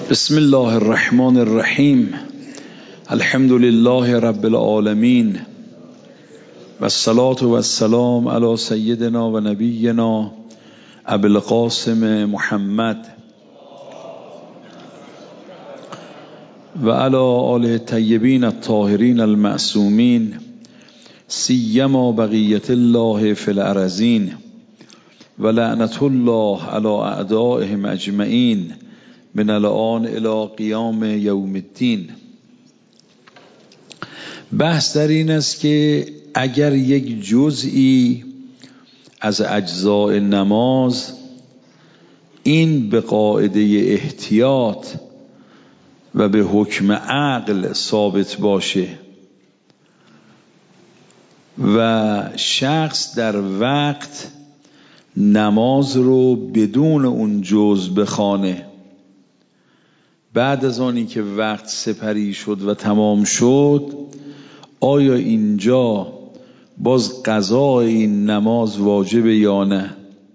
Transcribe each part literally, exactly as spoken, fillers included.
بسم الله الرحمن الرحیم. الحمد لله رب العالمین و الصلاة و السلام علی سیدنا و نبینا ابی القاسم محمد و علی آله الطیبین الطاهرین المعصومین سیما بقیت الله فی الارضین و لعنت الله علی اعدائهم اجمعین من الان الی قیام یوم الدین. بحث در این است که اگر یک جزئی از اجزاء نماز این به قاعده احتیاط و به حکم عقل ثابت باشه و شخص در وقت نماز رو بدون اون جز بخوانه، بعد از آنی که وقت سپری شد و تمام شد، آیا اینجا باز قضای این نماز واجبه یا نه؟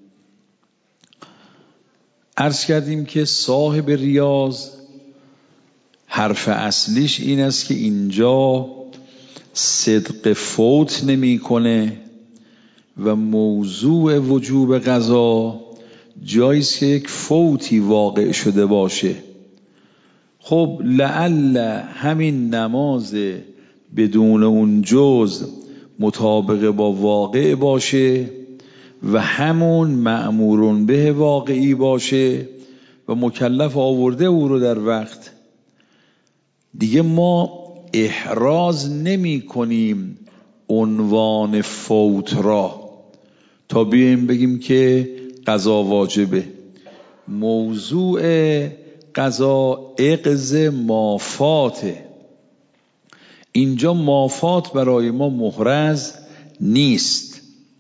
عرض کردیم که صاحب ریاض حرف اصلیش این است که اینجا صدق فوت نمی کنه و موضوع وجوب قضا جاییست که یک فوتی واقع شده باشه. خب لعل همین نماز بدون اون جز مطابق با واقع باشه و همون مأمورون به واقعی باشه و مکلف آورده او رو در وقت. دیگه ما احراز نمی کنیم عنوان فوت را تا بیاییم بگیم که قضا واجبه. موضوع قضا اقض مافاته. اینجا مافات برای ما محرز نیست.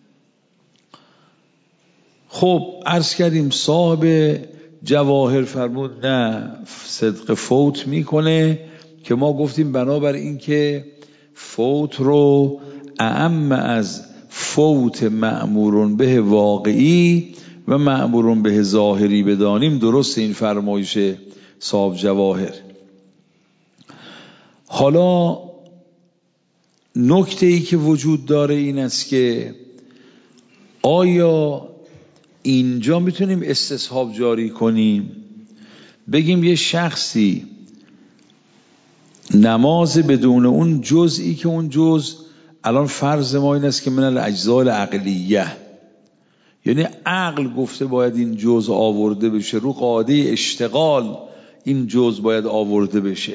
خب عرض کردیم صاحب جواهر فرمود نه صدق فوت میکنه، که ما گفتیم بنابر این که فوت رو اعم از فوت مأمورون به واقعی و مأمورون به ظاهری بدانیم. درست این فرمایش صاحب جواهر. حالا نکته ای که وجود داره این است که آیا اینجا میتونیم استصحاب جاری کنیم، بگیم یه شخصی نماز بدون اون جزئی که اون جز الان فرض ما این است که من الاجزاء العقلیه، یعنی عقل گفته باید این جز آورده بشه، رو قاعده اشتغال این جز باید آورده بشه.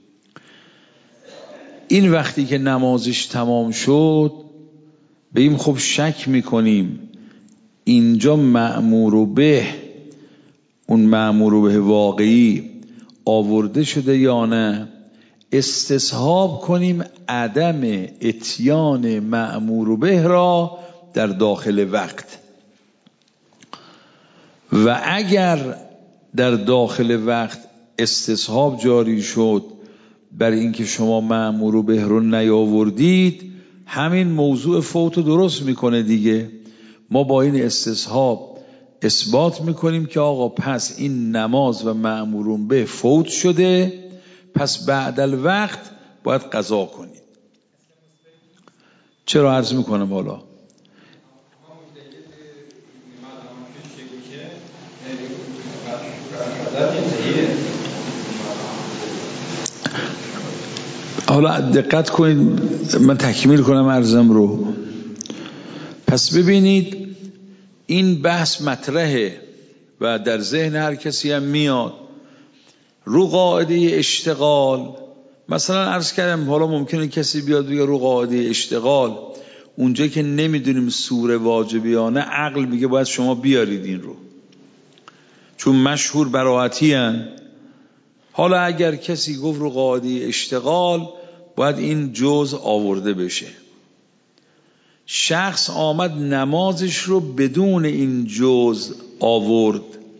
این وقتی که نمازش تمام شد بگیم خب شک میکنیم اینجا مأمور به اون مأمور به واقعی آورده شده یا نه، استصحاب کنیم عدم اتیان مأمور به را در داخل وقت. و اگر در داخل وقت استصحاب جاری شد بر اینکه شما مأمور به رو نیاوردید، همین موضوع فوت رو درست میکنه دیگه. ما با این استصحاب اثبات میکنیم که آقا پس این نماز و مأمورون به فوت شده، پس بعد الوقت باید قضا کنید. چرا عرض میکنم حالا؟ حالا دقت کنید من تکمیل کنم عرضم رو. پس ببینید این بحث مطرحه و در ذهن هر کسی هم میاد رو قاعده اشتغال. مثلا عرض کردم حالا ممکنه کسی بیاد بگه رو قاعده اشتغال اونجا که نمیدونیم سوره واجبیانه عقل میگه باید شما بیارید این رو، چون مشهور براحتی هن. حالا اگر کسی گفت رو قاعده اشتغال باید این جز آورده بشه، شخص آمد نمازش رو بدون این جز آورد،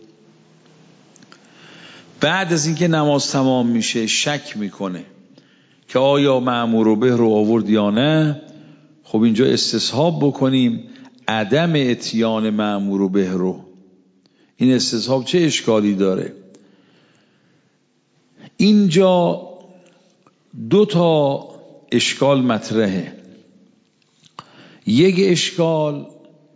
بعد از اینکه نماز تمام میشه شک میکنه که آیا مأمور به رو آورد یا نه. خب اینجا استصحاب بکنیم عدم اتیان مأمور به رو. این استصحاب چه اشکالی داره؟ اینجا دو تا اشکال مطرحه. یک اشکال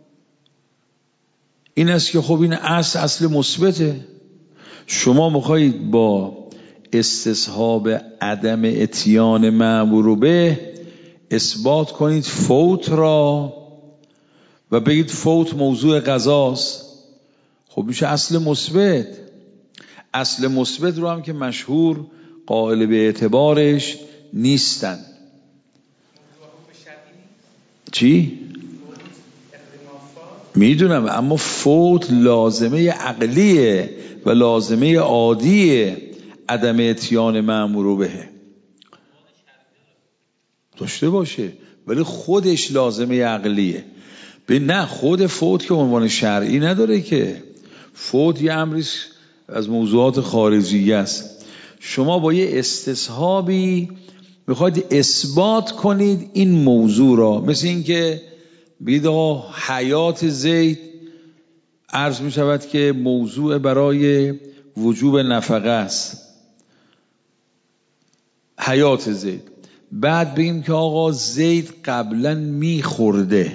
این است که خب این اصل اصل مثبته، شما میخواهید با استصحاب عدم اتیان مأمور به اثبات کنید فوت را و بگید فوت موضوع قضاست. خب میشه اصل مثبت. اصل مثبت رو هم که مشهور قائل به اعتبارش نیستن. چی؟ میدونم، اما فوت لازمه عقلیه و لازمه عادیه عدم اتیان مأمور به داشته باشه، ولی خودش لازمه عقلیه. به نه، خود فوت که عنوان شرعی نداره که. فوت یه امری از موضوعات خارجی است. شما با یه استصحابی میخواید اثبات کنید این موضوع را، مثل این که بگید آقا حیات زید عرض می شود که موضوع برای وجوب نفقه است، حیات زید. بعد بگیم که آقا زید قبلا می خورده،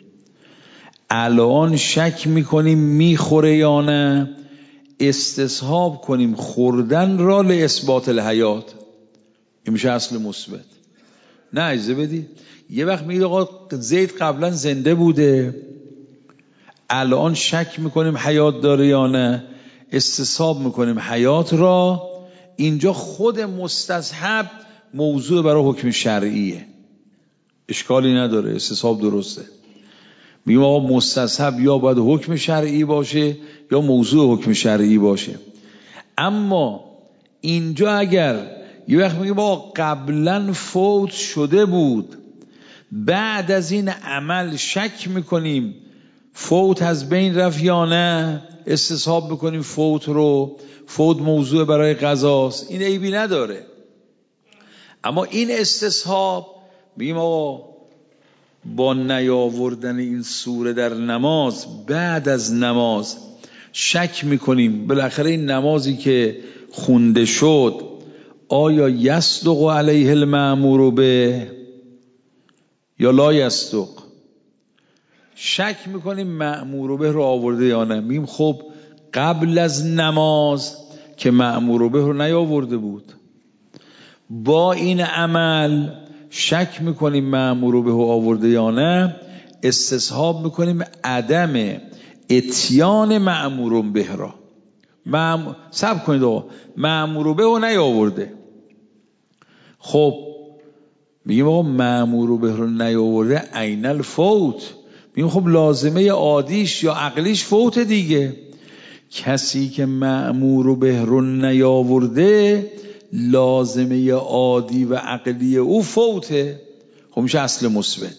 الان شک می کنیم می خوره یا نه، استصحاب کنیم خوردن را لاثبات الحیات. این میشه اصل مثبت. نه اجازه بدید، یه وقت میگید آقا زید قبلا زنده بوده، الان شک میکنیم حیات داره یا نه، استصحاب میکنیم حیات را. اینجا خود مستصحب موضوع برای حکم شرعیه، اشکالی نداره، استصحاب درسته. میگیم آقا مستصحب یا باید حکم شرعی باشه یا موضوع حکم شرعی باشه. اما اینجا اگر یه وقت میگیم آقا قبلا فوت شده بود، بعد از این عمل شک میکنیم فوت از بین رفت یا نه، استصحاب میکنیم فوت رو، فوت موضوع برای قضاست، این عیبی نداره. اما این استصحاب میگیم آقا با نیاوردن این سوره در نماز، بعد از نماز شک میکنیم بالاخره این نمازی که خونده شد آیا یصدق علیه المأمور به یا لا یصدق، شک میکنیم مأمور به رو آورده یا نه. میگیم خب قبل از نماز که مأمور به رو نیاورده بود، با این عمل شک میکنیم مأمور به رو آورده یا نه، استصحاب میکنیم عدم اتیان مأمور به را. مأمور صبر کنید آقا مأمور به رو نیاورده، خب میگیم آقا مأمور به رو نیاورده عین الفوت، میگیم خب لازمه عادیش یا عقلیش فوت دیگه. کسی که مأمور به رو نیاورده لازمه عادی و عقلی او فوته، خب میشه اصل مثبت.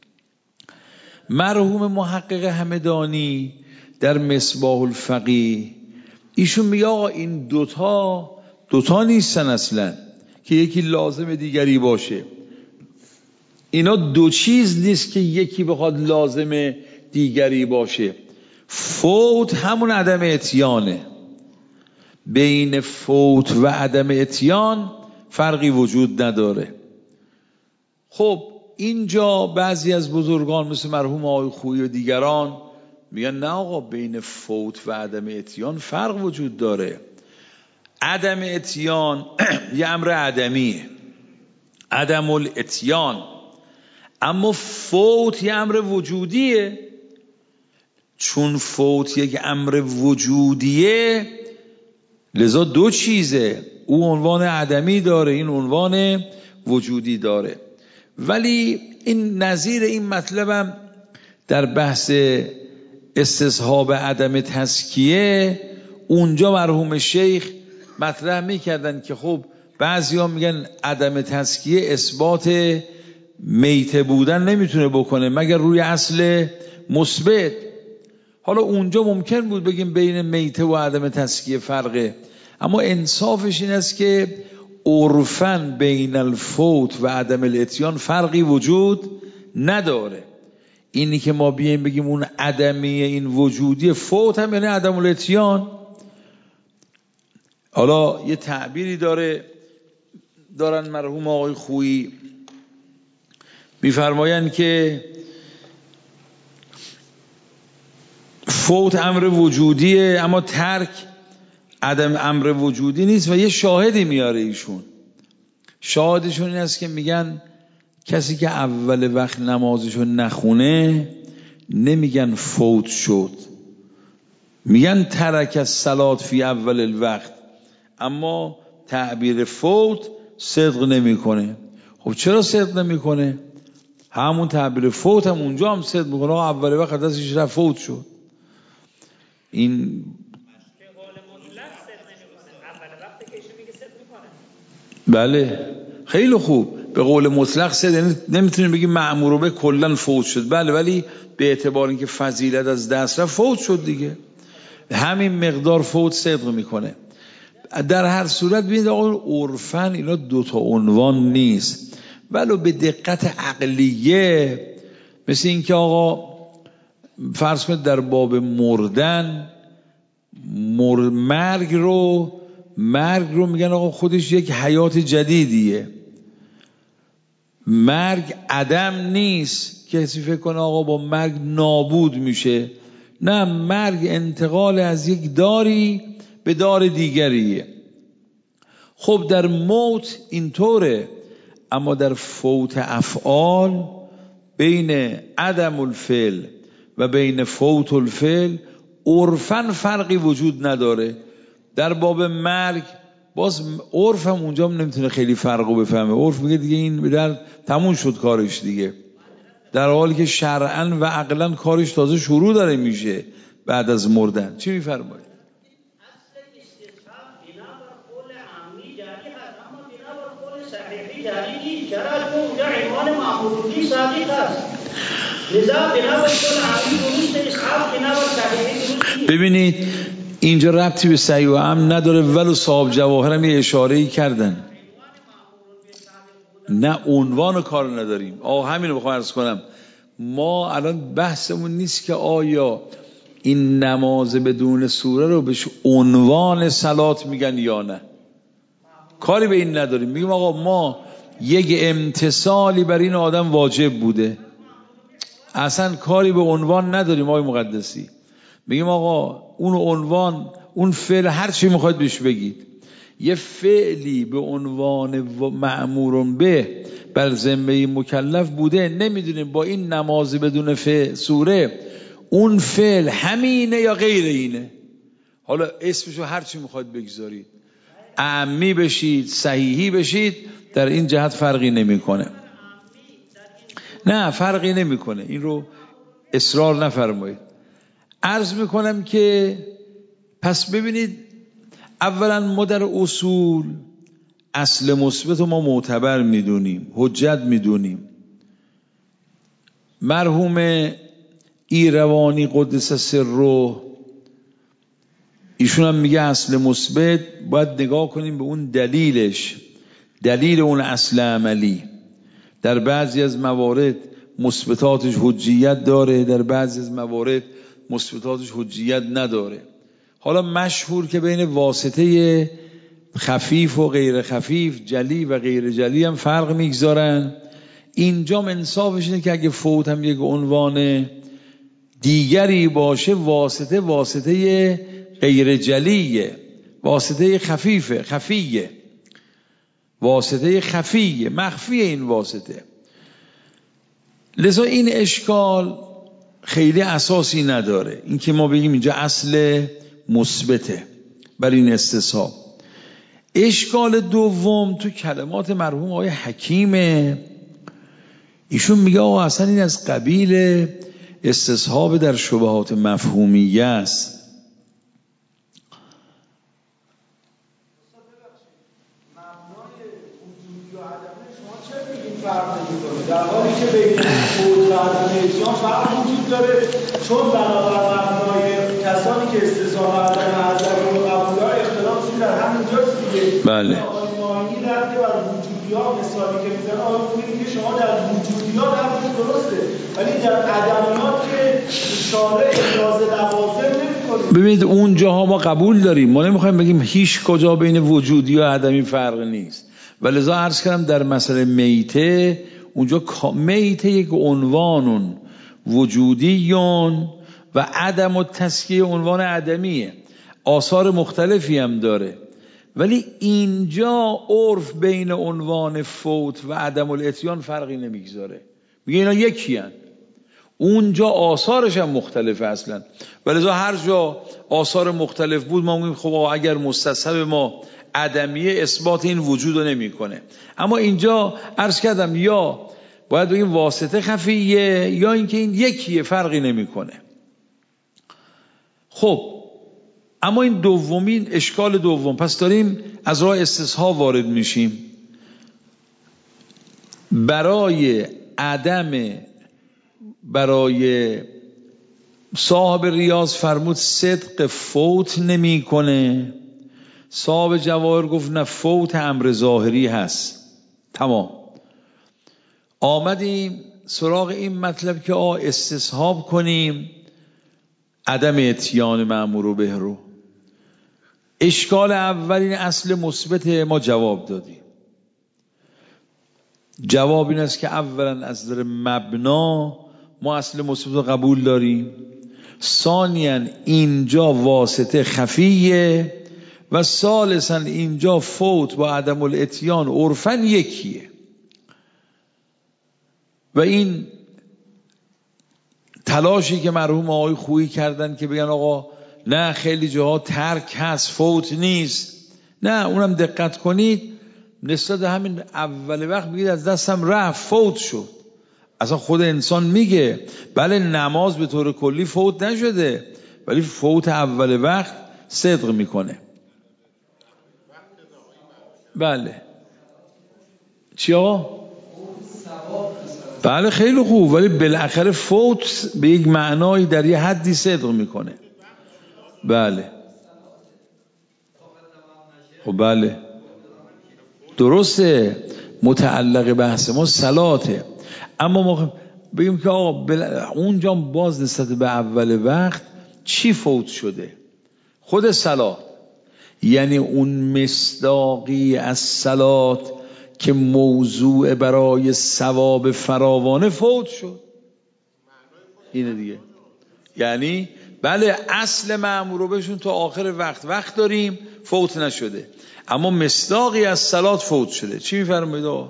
مرحوم محقق همدانی در مصباح الفقیه ایشون میگه آقا این دوتا دوتا نیستن اصلا که یکی لازم دیگری باشه. اینا دو چیز نیست که یکی بخواد لازم دیگری باشه. فوت همون عدم اتیانه، بین فوت و عدم اتیان فرقی وجود نداره. خب اینجا بعضی از بزرگان مثل مرحوم آقای خویی و دیگران میگن نه آقا بین فوت و عدم اتیان فرق وجود داره. عدم اتیان یه امر عدمیه، عدم الاتیان، اما فوت یه امر وجودیه. چون فوت یک امر وجودیه لذا دو چیزه، او عنوان عدمی داره، این عنوان وجودی داره. ولی این نظیر این مطلبم در بحث استصحاب عدم تزکیه اونجا مرحوم شیخ مطرح میکردن که خب بعضیا میگن عدم تزکیه اثبات میته بودن نمیتونه بکنه مگر روی اصل مثبت. حالا اونجا ممکن بود بگیم بین میته و عدم تزکیه فرقه، اما انصافش این است که عرفاً بین الفوت و عدم الاتیان فرقی وجود نداره. اینی که ما بیایم بگیم اون عدمی این وجودی، فوت هم یعنی عدم الاتیان. حالا یه تعبیری داره دارن مرحوم آقای خویی، میفرمایند که فوت امر وجودیه اما ترک عدم امر وجودی نیست و یه شاهدی میاره ایشون. شاهدشون این است که میگن کسی که اول وقت نمازشو نخونه نمیگن فوت شد، میگن ترک الصلات فی اول الوقت، اما تعبیر فوت صدق نمیکنه. خب چرا صدق نمیکنه؟ همون تعبیر فوت هم اونجا هم صدق میکنه، اول وقت دستش رفت فوت شد. این بله خیلی خوب، به قول مطلق صدق نمیتونیم بگیم مأمور به کلا فوت شد، بله، ولی به اعتبار اینکه فضیلت از دست رفت فوت شد دیگه، همین مقدار فوت صدق میکنه. در هر صورت ببینید آقا عرفن اینا دوتا عنوان نیست، ولو به دقت عقلیه، مثل این که آقا فرض کنید در باب مردن مر... مرگ رو مرگ رو میگن آقا خودش یک حیات جدیدیه، مرگ عدم نیست کسی فکر کنه آقا با مرگ نابود میشه، نه، مرگ انتقال از یک داری به دار دیگریه. خب در موت اینطوره، اما در فوت افعال بین عدم الفعل و بین فوت الفعل عرفاً فرقی وجود نداره. در باب مرگ باز عرف هم اونجا هم نمیتونه خیلی فرقو بفهمه، عرف میگه دیگه این بدر تموم شد کارش دیگه، در حالی که شرعاً و عقلاً کارش تازه شروع داره میشه بعد از مردن. چی میفرمایید؟ ببینید اینجا ربطی به صحیح و عام نداره، ولو صاحب جواهر هم یه اشاره‌ای کردن. نه عنوان کار نداریم آه، همین رو بخوام عرض کنم. ما الان بحثمون نیست که آیا این نماز بدون سوره رو بهش عنوان صلات میگن یا نه، کاری به این نداریم. میگیم آقا ما یک امتصالی بر این آدم واجب بوده، اصلا کاری به عنوان نداریم آقای مقدسی. میگیم آقا اون عنوان، اون فعل هر چی میخواید بهش بگید، یه فعلی به عنوان مأمور به بر ذمه مکلف بوده، نمیدونیم با این نماز بدون فعل سوره اون فعل همینه یا غیر اینه. حالا اسمشو هر چی میخواید بگذارید، عامی بشید صحیحی بشید، در این جهت فرقی نمیکنه. نه فرقی نمیکنه، این رو اصرار نفرمایید. عرض میکنم که پس ببینید، اولا ما در اصول اصل مثبت رو ما معتبر میدونیم، حجت میدونیم. مرحوم ایروانی قدس سره ایشون هم میگه اصل مثبت باید نگاه کنیم به اون دلیلش، دلیل اون اصل عملی. در بعضی از موارد مثبتاتش حجیت داره، در بعضی از موارد مثبتاتش حجیت نداره. حالا مشهور که بین واسطه خفیف و غیر خفیف، جلی و غیر جلی هم فرق میگذارن. اینجا انصافش اینه که اگه فوت هم یک عنوان دیگری باشه، واسطه واسطه غیر جلیه، واسطه خفیفه، خفیه، واسطه خفیه، مخفیه این واسطه. لذا این اشکال خیلی اساسی نداره، این که ما بگیم اینجا اصل مثبته بر این استصحاب. اشکال دوم تو کلمات مرحوم آقای حکیمه، ایشون میگه آقا اصلا این از قبیل استصحاب در شبهات مفهومیه است. در حالی که بین فوت و عدم اتیان فرق وجود داره، چون بنابر مبنای کسانی که استثناء و عدم حضر رو قبول داره اختلافشون در همینجاست دیگه. بله. آقای ماهی رفته بر وجودیات مثالی که میزنه، آقای میگه که شما در وجودیات حرفش درسته، ولی در عدمیات که اشاره ابراز لوازم نمی‌کنه. ببینید اون جاها ما قبول داریم، ما نمیخوایم بگیم هیچ کجا بین وجودی و عدمی فرق نیست، و لذا عرض کردم در مسئله میته اونجا میته یک عنوان وجودیون و عدم و تسکیه عنوان عدمیه، آثار مختلفی هم داره، ولی اینجا عرف بین عنوان فوت و عدم الاتیان فرقی نمیگذاره، میگه اینا یکی هن. اونجا آثارش هم مختلفه اصلا، ولذا هر جا آثار مختلف بود ما میگیم خب اگر مستصحب ما عدمیه اثبات این وجود رو نمیکنه. اما اینجا عرض کردم یا باید بگیم واسطه خفیه یا اینکه این یکیه، فرقی نمیکنه. خب اما این دومین اشکال دوم، پس داریم از راه استصحاب وارد میشیم. برای عدم برای صاحب ریاض فرمود صدق فوت نمیکنه، صاحب جواهر گفت نه فوت امر ظاهری هست. تمام. آمدیم سراغ این مطلب که آ استصحاب کنیم عدم اتیان مأمور به رو. اشکال اولین اصل مثبت ما جواب دادیم. جواب این است که اولا از نظر مبنا ما اصل مثبت رو قبول داریم، ثانیاً اینجا واسطه خفیه و ثالثاً اینجا فوت با عدم الاتیان عرفاً یکیه. و این تلاشی که مرحوم آقای خویی کردن که بگن آقا نه خیلی جاها ترک هست فوت نیست، نه اونم دقت کنید نسبت همین اول وقت میگید از دستم رفت فوت شد. اصلا خود انسان میگه بله نماز به طور کلی فوت نشده ولی فوت اول وقت صدق میکنه. بله چی آقا؟ بله خیلی خوب، ولی بالاخره فوت به یک معنایی در یه حدی صدق میکنه. بله خب بله درسته، متعلق بحث ما صلاته، اما ما بگیم که آقا اونجا باز نسبت به اول وقت چی فوت شده؟ خود صلات، یعنی اون مصداقی از صلات که موضوع برای ثواب فراوانه فوت شد. اینه دیگه، یعنی بله اصل مأمور بهشون تا آخر وقت وقت داریم فوت نشده، اما مصداقی از صلات فوت شده. چی میفرمایید آقا؟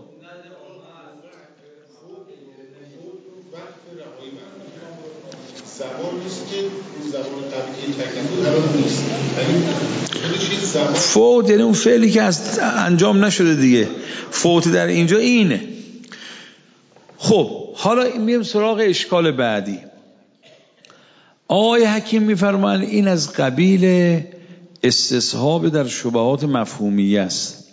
فوت یعنی اون فعلی که از انجام نشده دیگه، فوت در اینجا اینه. خب حالا میریم سراغ اشکال بعدی. آقای حکیم میفرمایند این از قبیل استصحاب در شبهات مفهومیه است.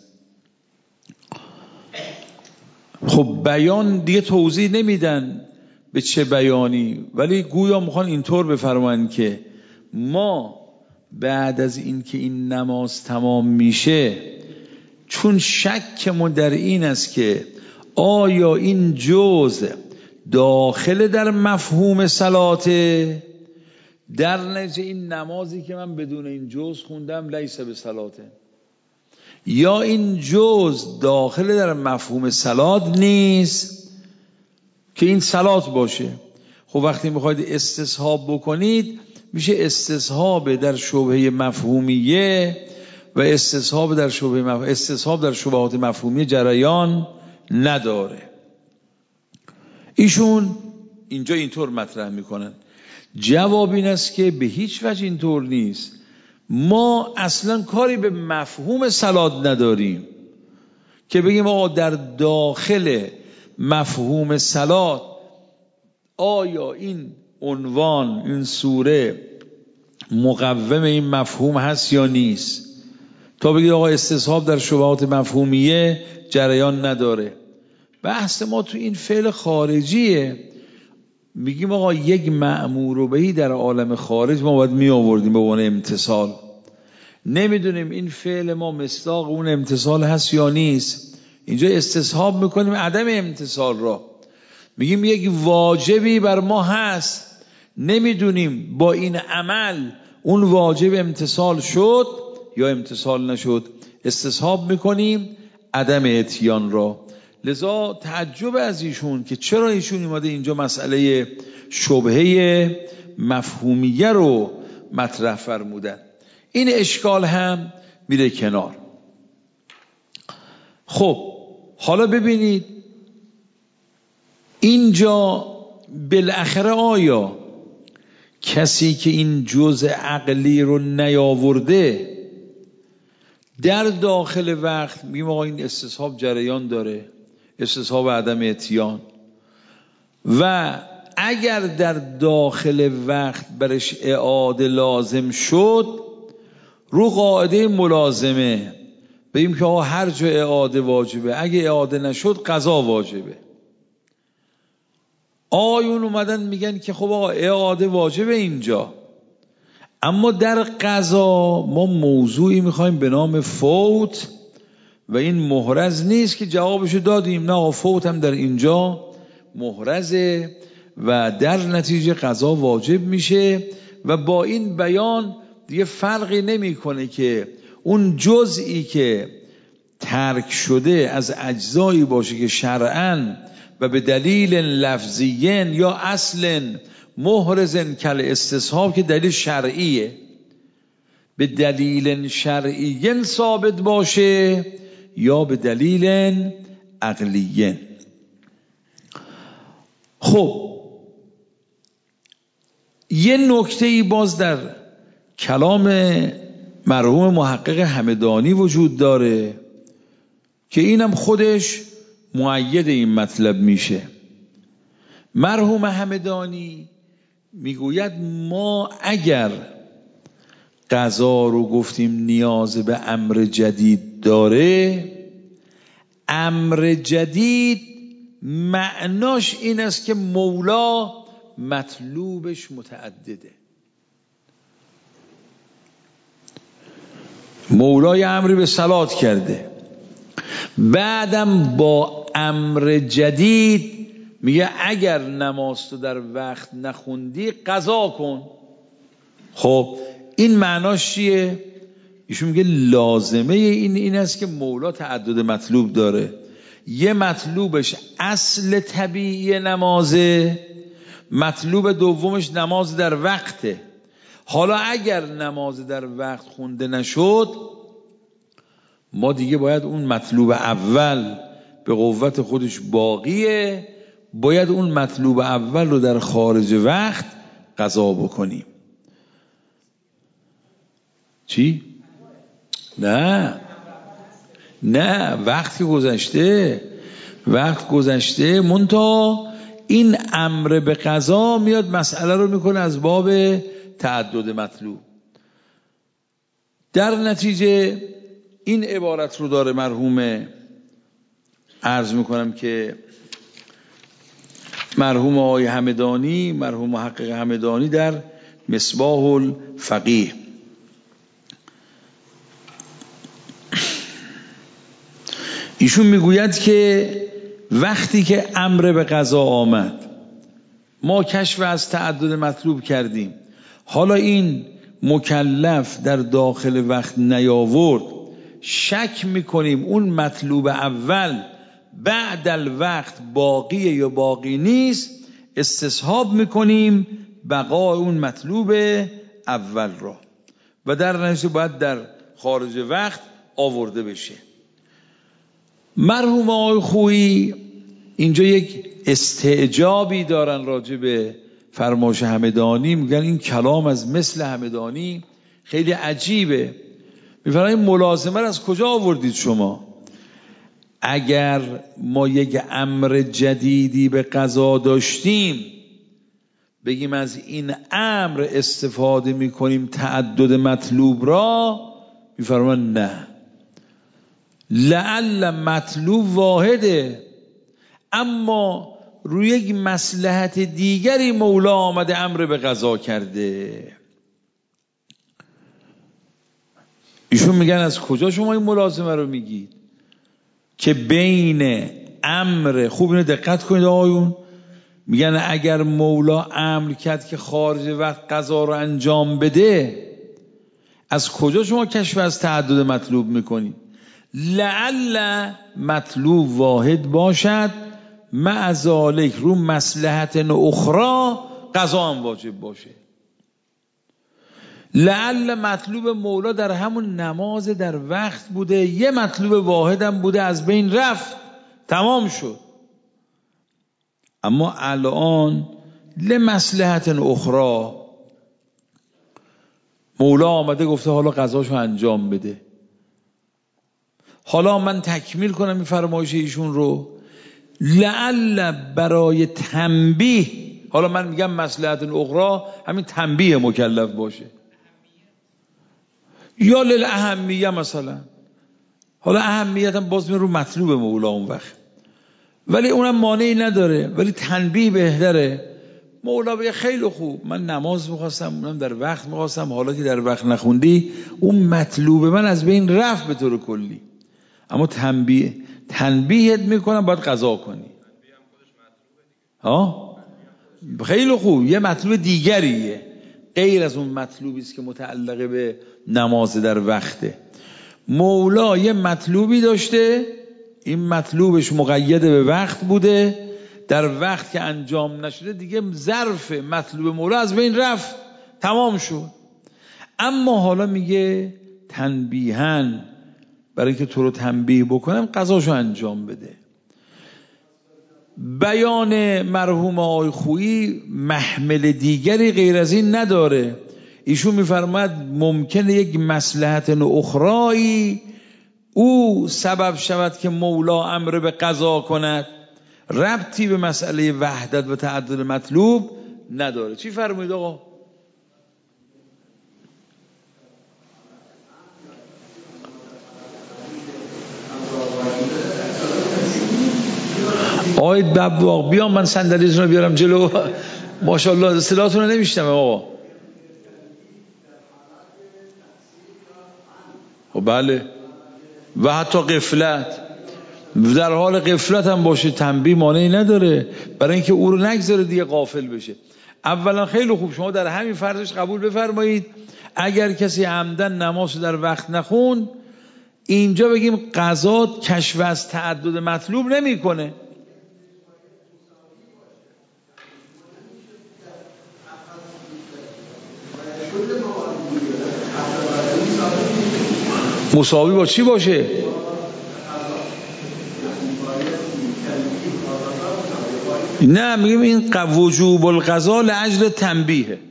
خب بیان دیگه توضیح نمیدن به چه بیانی، ولی گویا میخوان اینطور بفرمایند که ما بعد از این که این نماز تمام میشه، چون شکمون در این است که آیا این جزء داخل در مفهوم صلاته، در نتیجه این نمازی که من بدون این جزء خوندم لیس به صلاته، یا این جزء داخل در مفهوم صلات نیست که این صلات باشه. خب وقتی میخواید استصحاب بکنید میشه استصحاب در شبهه مفهومیه و استصحاب در شبهه مف... استصحاب در شبهات مفهومیه جریان نداره. ایشون اینجا اینطور مطرح میکنن. جواب این است که به هیچ وجه اینطور نیست. ما اصلا کاری به مفهوم صلات نداریم که بگیم آقا در داخل مفهوم صلات آیا این عنوان این سوره مقوم این مفهوم هست یا نیست، تا بگید آقا استصحاب در شبهات مفهومیه جریان نداره. بحث ما تو این فعل خارجیه، میگیم آقا یک مأمور بهی در عالم خارج ما باید می آوردیم به عنوان امتصال، نمیدونیم این فعل ما مصداق اون امتصال هست یا نیست، اینجا استصحاب میکنیم عدم امتصال را، میگیم یک واجبی بر ما هست، نمیدونیم با این عمل اون واجب امتصال شد یا امتصال نشد، استصحاب میکنیم عدم اتیان را. لذا تعجب از ایشون که چرا ایشون اومده اینجا مسئله شبهه مفهومیه رو مطرح فرمودن. این اشکال هم میره کنار. خب حالا ببینید اینجا بالاخره آیا کسی که این جزء عقلی رو نیاورده در داخل وقت میگیم آقا این استصحاب جریان داره، استصحاب عدم اتیان، و اگر در داخل وقت برش اعاده لازم شد رو قاعده ملازمه بگیم که آقا هر جا اعاده واجبه، اگه اعاده نشد قضا واجبه. آیون اومدن میگن که خب آقا اعاده واجبه اینجا، اما در قضا ما موضوعی میخوایم به نام فوت و این محرز نیست که جوابشو دادیم، نه آقا فوت هم در اینجا محرزه و در نتیجه قضا واجب میشه. و با این بیان دیگه فرقی نمیکنه که اون جزئی که ترک شده از اجزایی باشه که شرعاً و به دلیل لفظیین یا اصل محرزن کل استصحاب که دلیل شرعیه، به دلیل شرعیین ثابت باشه یا به دلیل عقلیین. خب یه نکته‌ای باز در کلام مرحوم محقق همدانی وجود داره که اینم خودش مؤید این مطلب میشه. مرحوم همدانی میگوید ما اگر قضا رو گفتیم نیاز به امر جدید داره، امر جدید معناش این است که مولا مطلوبش متعدده. مولای امری به صلات کرده، بعدم با امر جدید میگه اگر نماز تو در وقت نخوندی قضا کن. خب این معناش چیه؟ ایشون میگه لازمه این این است که مولا تعدد مطلوب داره. یه مطلوبش اصل طبیعی نمازه، مطلوب دومش نماز در وقته. حالا اگر نماز در وقت خونده نشد ما دیگه باید اون مطلوب اول به قوت خودش باقیه، باید اون مطلوب اول رو در خارج وقت قضا بکنیم. چی؟ نه نه وقتی گذشته، وقت گذشته، منتها این امر به قضا میاد مسئله رو میکنه از باب تعدد مطلوب. در نتیجه این عبارت رو داره مرحوم، عرض میکنم که مرحوم آقای همدانی، مرحوم محقق همدانی در مصباح الفقیه ایشون میگوید که وقتی که امر به قضا آمد ما کشف از تعدد مطلوب کردیم، حالا این مکلف در داخل وقت نیاورد، شک میکنیم اون مطلوب اول بعد الوقت باقی یا باقی نیست، استصحاب میکنیم بقای اون مطلوب اول را و در نتیجه باید در خارج وقت آورده بشه. مرحوم آقای خویی اینجا یک استعجابی دارن راجع به فرمایش همدانی، میگن این کلام از مثل همدانی خیلی عجیبه. میفرمایید این ملازمه رو از کجا آوردید شما؟ اگر ما یک امر جدیدی به قضا داشتیم بگیم از این امر استفاده میکنیم تعدد مطلوب را، میفرمایید نه، لعل مطلوب واحده اما روی یک مصلحت دیگری مولا آمده امر به قضا کرده. ایشون میگن از کجا شما این ملازمه رو میگید که بین امر، خوب اینو دقت کنید آقایون، میگن اگر مولا امر کرد که خارج وقت قضا رو انجام بده، از کجا شما کشف از تعدد مطلوب میکنید؟ لعل مطلوب واحد باشد، مع ذالک رو مصلحت اخرى قضا هم واجب باشه. لعل مطلوب مولا در همون نماز در وقت بوده، یه مطلوب واحد هم بوده از بین رفت، تمام شد. اما الان لمصلحت اخرى مولا آمده گفته حالا قضاشو انجام بده. حالا من تکمیل کنم این فرمایش ایشون رو. لعل برای تنبیه، حالا من میگم مصلحت اخرى همین تنبیه مکلف باشه، یا للاهمیه مثلا. حالا اهمیت هم باز میره رو مطلوب مولا اون وقت، ولی اونم مانعی نداره، ولی تنبیه بهتره. مولا بگه خیلی خوب، من نماز میخواستم، اونم در وقت میخواستم، حالا که در وقت نخوندی اون مطلوب من از بین رفت به طور کلی، اما تنبیه تنبیهت میکنم باید قضا کنی. ها خیلی خوب، یه مطلوب دیگریه غیر از اون مطلوبی است که متعلق به نماز در وقته. مولا یه مطلوبی داشته، این مطلوبش مقید به وقت بوده، در وقت که انجام نشده دیگه ظرف مطلوب مولا از بین رفت، تمام شد. اما حالا میگه تنبیهن، برای که تو رو تنبیه بکنم قضاشو انجام بده. بیان مرحوم آقای خویی محمل دیگری غیر از این نداره. ایشون میفرماد ممکنه یک مصلحت اخرایی او سبب شود که مولا امر به قضا کند، ربطی به مسئله وحدت و تعدد مطلوب نداره. چی فرمایید آقا؟ آقای ببواق بیام من صندلیتون رو بیارم جلو. ماشاءالله اصطلاحاتون رو نمیشتم آقا. خب بله، و حتی غفلت، در حال غفلت هم باشه تنبیه مانعی نداره، برای اینکه او رو نگذاره دیگه غافل بشه. اولا خیلی خوب، شما در همین فرضش قبول بفرمایید اگر کسی عمدن نماز در وقت نخوند، اینجا بگیم قضا کشف از تعدد مطلوب نمیکنه. مساوی با چی باشه؟ نه میگیم این وجوب القضا لاجل تنبیه.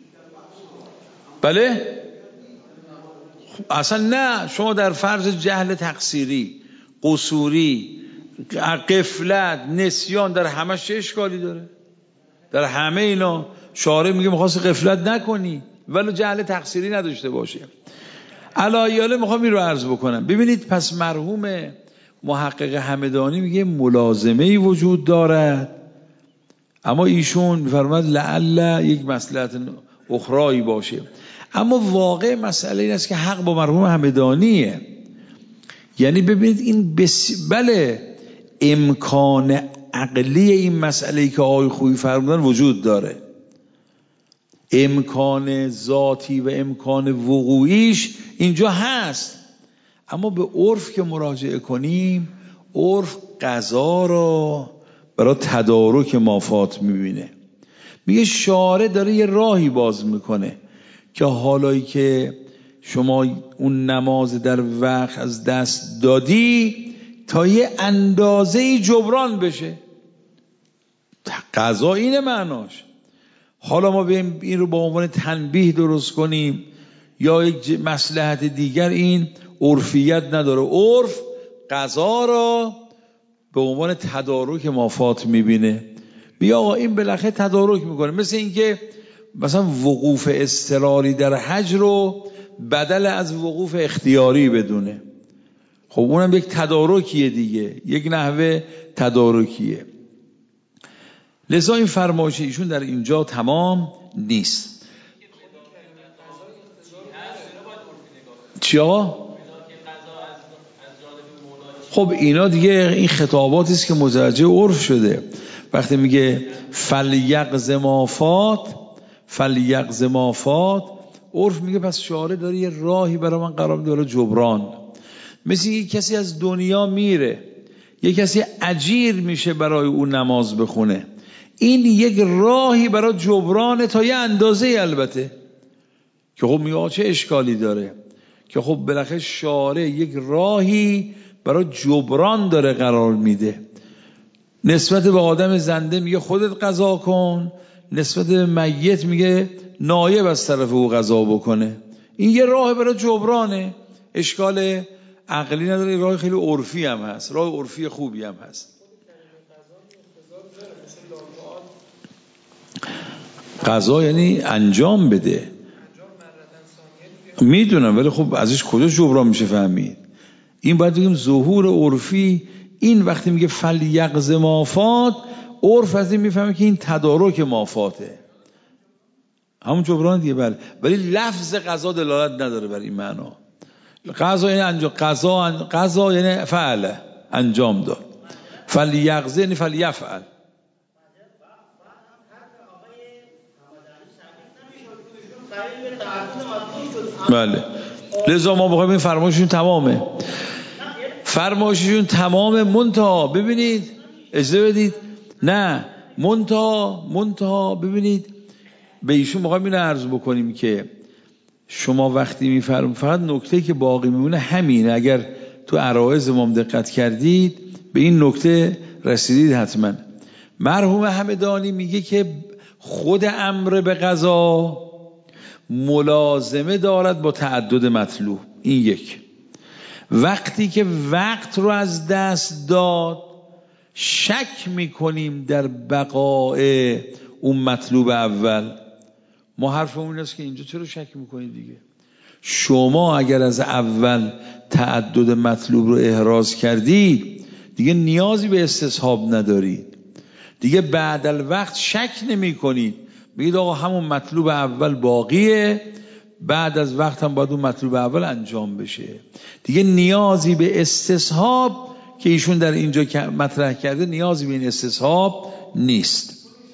بله اصلا نه، شما در فرض جهل تقصیری، قصوری، غفلت، نسیان، در همش چه اشکالی داره؟ در همه اینا شارع میگه میخواست غفلت نکنی ولی جهل تقصیری نداشته باشه. علایاله میخوام این رو عرض بکنم. ببینید پس مرحوم محقق همدانی میگه ملازمه‌ای وجود دارد، اما ایشون میفرماد لعل یک مصلحت اخرایی باشه. اما واقع مسئله این است که حق با مرحوم همدانیه. یعنی ببینید این بس... بله امکان عقلی این مسئله که آقای خویی فرمودن وجود داره، امکان ذاتی و امکان وقوعیش اینجا هست، اما به عرف که مراجعه کنیم عرف قضا را برای تدارک مافات میبینه. میگه شارع داره یه راهی باز میکنه که حالایی که شما اون نماز در وقت از دست دادی تا یه اندازه جبران بشه. قضا اینه معناش. حالا ما بیم این رو با عنوان تنبیه درست کنیم یا یک مصلحت دیگر، این عرفیت نداره. عرف قضا را به عنوان تدارک مافات میبینه. بیا آقا این بالاخره تدارک میکنه، مثل اینکه مثلا وقوف اضطراری در حج رو بدل از وقوف اختیاری بدونه. خب اونم یک تدارکیه دیگه، یک نحوه تدارکیه. لذا این فرمایش ایشون در اینجا تمام نیست. چیا؟ خب اینا دیگه این خطاباتی است که متوجه عرف شده. وقتی میگه فلیقظ مافات فلیقظ مافات، عرف میگه پس شارع داره یه راهی برای من قرار میده جبران. مثل یک کسی از دنیا میره، یک کسی اجیر میشه برای اون نماز بخونه. این یک راهی برای جبران تا یه اندازه، البته که خب میگه چه اشکالی داره، که خب بالاخره شارع یک راهی برای جبران داره قرار میده. نسبت به آدم زنده میگه خودت قضا کن، نسبت به میت میگه نایب از طرف او قضا بکنه. این یه راه برای جبرانه، اشکال عقلی نداره، راه خیلی عرفی هم هست، راه عرفی خوبی هم هست. قضا یعنی انجام بده، میدونم، ولی خب ازش کجا جبران میشه فهمید؟ این باید بگیم ظهور عرفی. این وقتی میگه فلیقض مافات، عرف از این میفهمه که این تدارک مافاته، همون جبران دیگه. بله، ولی لفظ قضا دلالت نداره بر این معنا. قضا یعنی انجام، قضا قضا یعنی فعل، انجام داد. فلیقض یعنی فلیفعل. بله، لذا ما بخوایم این فرمایششون تمامه، فرمایششون تمامه. منتها ببینید، اجازه بدید، نه منتها منتها ببینید، به ایشون میخوایم اینو عرض بکنیم که شما وقتی میفرمایید، فقط نکته که باقی میمونه همینه. اگر تو عرایض ما دقت کردید به این نکته رسیدید حتما. مرحوم همدانی میگه که خود امر به قضا ملازمه دارد با تعدد مطلوب. این یک. وقتی که وقت رو از دست داد، شک میکنیم در بقای اون مطلوب اول. ما حرفمون این است که اینجا چرا شک میکنید دیگه؟ شما اگر از اول تعدد مطلوب رو احراز کردید، دیگه نیازی به استصحاب ندارید، دیگه بعد الوقت شک نمی کنید، بگید آقا همون مطلوب اول باقیه، بعد از وقت هم باید اون مطلوب اول انجام بشه. دیگه نیازی به استصحاب که ایشون در اینجا مطرح کرده، نیازی به این استصحاب نیست.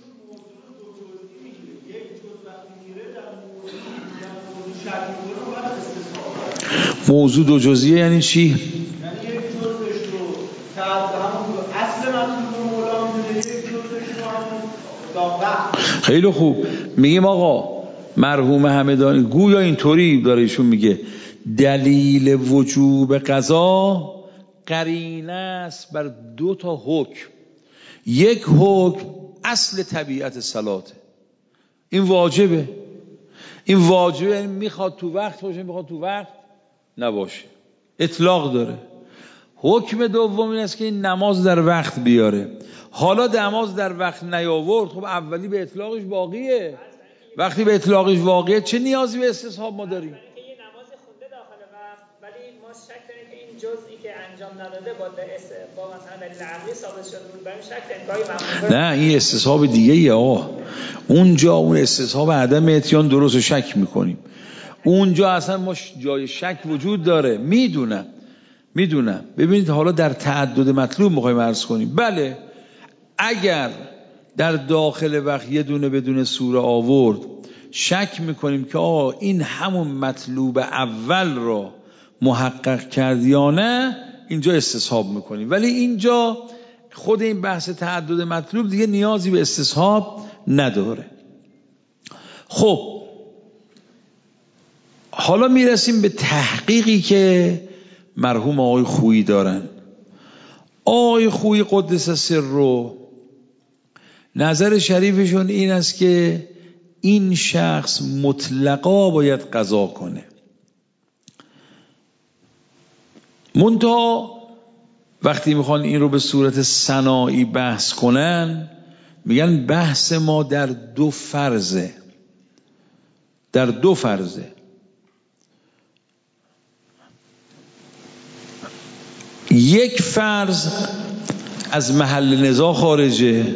موضوع دو جزئیه یعنی چی؟ یعنی یک جزش رو همون اصل مطلوب مولا میدونه، یک جزش رو همون وقت. خیلی خوب. میگیم آقا مرحوم همدانی گویا اینطوری داره ایشون میگه دلیل وجوب قضا قرینه است بر دو تا حکم. یک حکم اصل طبیعت صلاته، این واجبه. این واجبه یعنی میخواد تو وقت باشه، میخواد تو وقت نباشه، اطلاق داره. حکم دوم این است که این نماز در وقت بیاره. حالا نماز در وقت نیاورد، خب اولی به اطلاقش باقیه. وقتی به اطلاقش واقعه، چه نیازی به استصحاب ما داریم؟ که یه نماز خونده داخل وقت، ولی ما شک داریم که این جزئی که انجام نداده با با مثلا دلیل عقلی ثابت شده بود، برای شک داریم. نه، این استصحاب دیگه ای آقا. اونجا اون استصحاب عدم اتیان درست شک میکنیم. اونجا اصلا ما جای شک وجود داره. میدونم میدونم ببینید، حالا در تعدد مطلوب میخوایم عرض کنیم. بله، اگر در داخل وقت یه دونه بدون سوره آورد، شک میکنیم که آه این همون مطلوب اول را محقق کرد یا نه، اینجا استصحاب میکنیم. ولی اینجا خود این بحث تعدد مطلوب دیگه نیازی به استصحاب نداره. خب حالا میرسیم به تحقیقی که مرحوم آقای خویی دارن. آقای خویی قدس سره نظر شریفشون این است که این شخص مطلقا باید قضا کنه. منتها وقتی میخوان این رو به صورت صناعی بحث کنن، میگن بحث ما در دو فرضه، در دو فرضه. یک فرض از محل نزاع خارجه،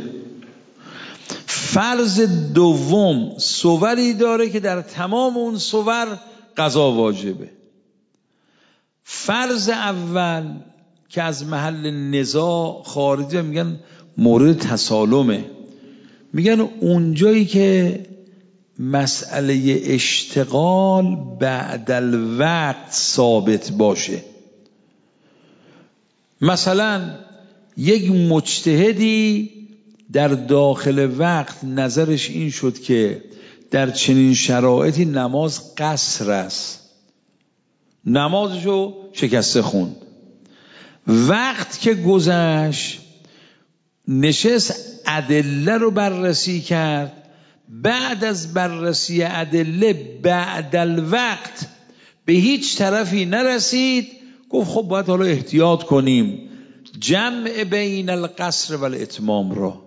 فرض دوم صوری داره که در تمام اون صور قضا واجبه. فرض اول که از محل نزاع خارجه میگن مورد تسالمه. میگن اونجایی که مسئله اشتغال بعد الوقت ثابت باشه، مثلا یک مجتهدی در داخل وقت نظرش این شد که در چنین شرایطی نماز قصر است، نمازشو شکسته خوند. وقت که گذشت نشست ادله رو بررسی کرد، بعد از بررسی ادله بعد الوقت به هیچ طرفی نرسید، گفت خب باید حالا احتیاط کنیم جمع بین القصر و الاتمام را.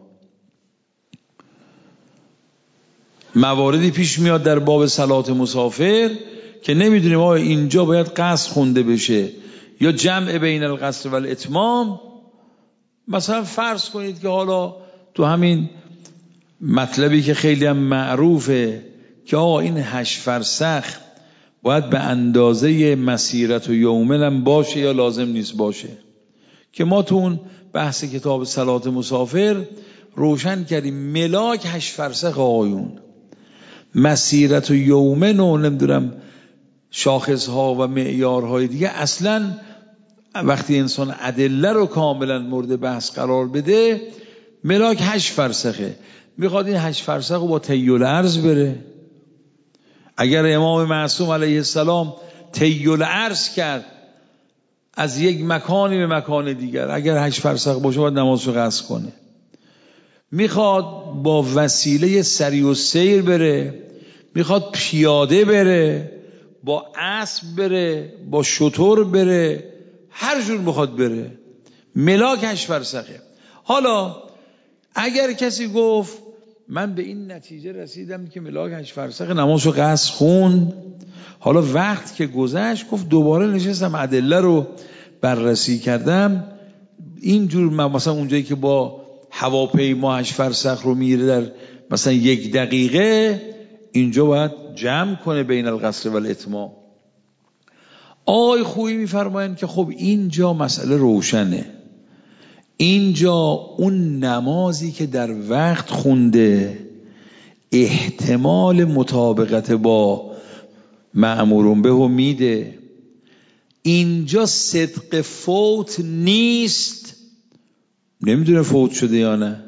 مواردی پیش میاد در باب صلات مسافر که نمیدونیم آیا اینجا باید قصر خونده بشه یا جمع بین القصر و الاتمام. مثلا فرض کنید که حالا تو همین مطلبی که خیلی هم معروفه که آقا این هشت فرسخ باید به اندازه مسیرت و یومن هم باشه یا لازم نیست باشه، که ما تو اون بحث کتاب صلات مسافر روشن کردیم ملاک هشت فرسخ آقایون، مسیرت و یومن و نمیدونم شاخصها و معیارهای دیگه اصلا وقتی انسان ادله رو کاملا مورد بحث قرار بده ملاک هشت فرسخه. میخواد این هشت فرسخ رو با طی الارض بره. اگر امام معصوم علیه السلام طی الارض کرد از یک مکانی به مکان دیگر، اگر هشت فرسخ باشه باید نمازشو قصر کنه. میخواد با وسیله سریع و سیر بره، میخواد پیاده بره، با اسب بره، با شتر بره، هر جور بخواد بره، ملاک هشت فرسخه. حالا اگر کسی گفت من به این نتیجه رسیدم که ملاک هشت فرسخ نمازشو قصر خوند، حالا وقت که گذشت گفت دوباره نشستم ادله رو بررسی کردم، اینجور مثلا اونجایی که با هواپیما هشت فرسخ رو میره در مثلا یک دقیقه، اینجا باید جمع کنه بین القصر و الاتمام. آقای خویی میفرمایند که خب اینجا مسئله روشنه، اینجا اون نمازی که در وقت خونده احتمال مطابقت با مأمورون به و میده، اینجا صدق فوت نیست، نمیدونه فوت شده یا نه،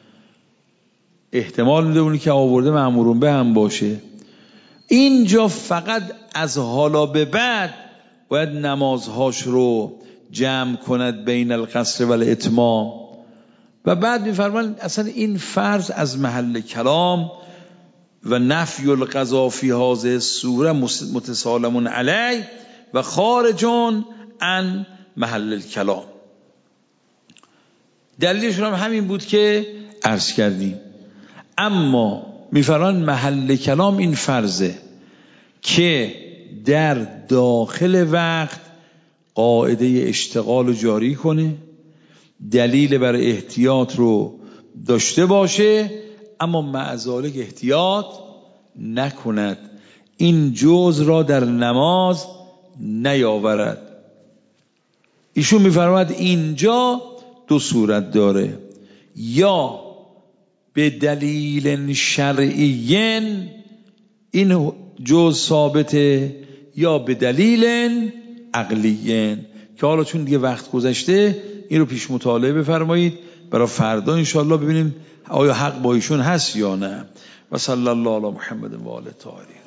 احتمال میده اونی که آورده مأمورون به هم باشه. اینجا فقط از حالا به بعد باید نمازهاش رو جمع کند بین القصر و الاتمام. و بعد میفرمان اصلا این فرض از محل کلام و نفی القضا فی هذه السوره متسالم علی و خارجون عن محل الکلام. دلیلش هم همین بود که عرض کردیم. اما میفرمان محل کلام این فرضه که در داخل وقت قاعده اشتغال رو جاری کنه، دلیل برای احتیاط رو داشته باشه، اما مع ذالک احتیاط نکند، این جزء را در نماز نیاورد. ایشون میفرماید اینجا دو صورت داره، یا به دلیل شرعی این جزء ثابته یا به دلیل عقلی، که حالا چون دیگه وقت گذشته این رو پیش مطالعه بفرمایید برای فردا انشاءالله ببینیم آیا حق با ایشون هست یا نه. و صلی الله علی محمد و آله طاهرین.